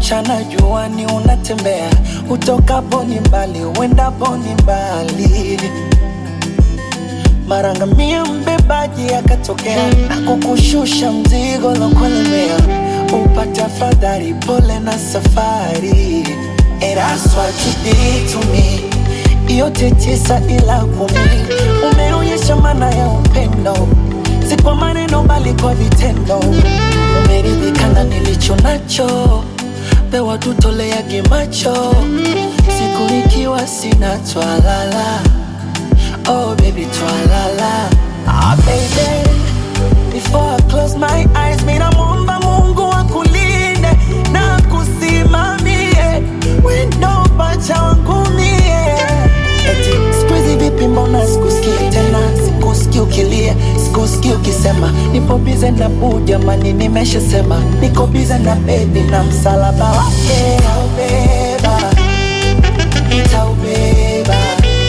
mchana juani unatembea, utokapo ni mbali, uendapo ni mbali. Mara ngamia mbebaji akatokea na kukushusha mzigo lokulemea, upate afadhali, pole na safari. And that's what you did to me. Yote 9 ila 10, umeonyesha maana ya upendo, si kwa maneno bali kwa vitendo. Umeridhika na nilicho nacho, pewa tutoleage macho, siku nikiwa sina twalala. Oh baby twalala. Ah baby, before I close my eyes, mina muomba Mungu akulinde na kusimamie, wendo pacha wangu mie. Eti squeezy vipi mbona sikusikii tena, sikusikii ukilia, sikusikii ukisema nipo bize na boo, jamani nimeshasema niko bize na baby na msalaba wake. Nitaubeba, nitaubeba,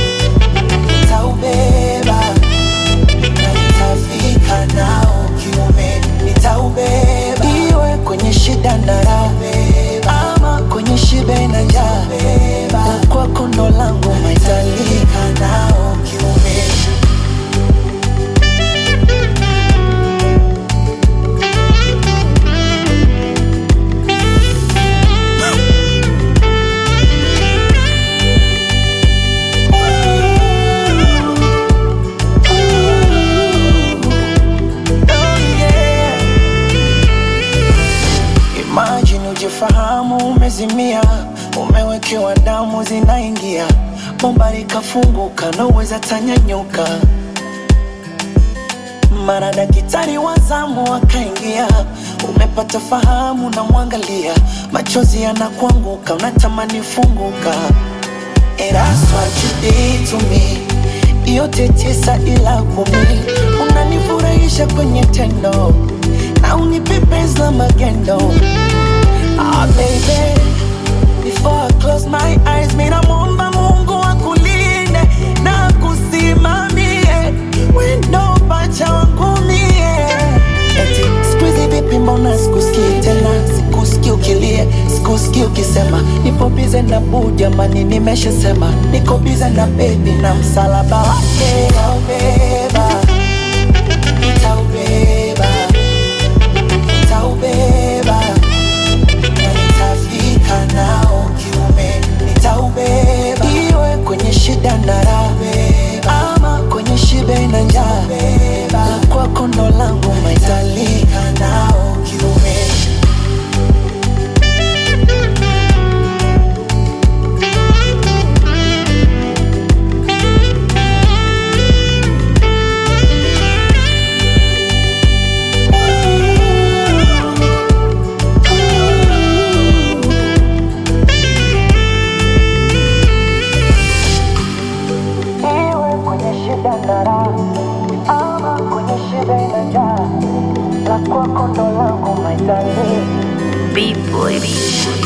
nitaubeba, na nitafika nao kiume. Nitaubeba, iwe kwenye shida na raha, ama kwenye shibe na njaa, na kwako ndo langu maitalika nao kiume. Fahamu umezimia, umewekewa damu zinaingia, bomba likafunguka na uweza tanyanyuka. Mara daktari wa zamu akaingia, umepata fahamu na mwangalia, machozi yanakuanguka, unatamani funguka. And that's what you did to me. Yote 9 ila 10, unanifurahisha kwenye tendo na unipe penzi la magendo. Ah baby, before I close my eyes, mina muomba Mungu akulinde na kusimamie, wendo pacha wangu mie. Eti squeezy vipi mbona sikusikii tena, sikusikii ukilia, sikusikii ukisema nipo bize na boo, jamani nimeshasema niko bize na baby na msalaba wake. Nitaubeba, nitaubeba, nitaubeba, nao kiume. Nitaubeba, iwe kwenye shida na raha, ama kwenye shibe na njaa, na kwako ndo langu maitalika nao kiume. Ama kwenye shibe na njaa, la kwako ndo langu maitalika. B-boy.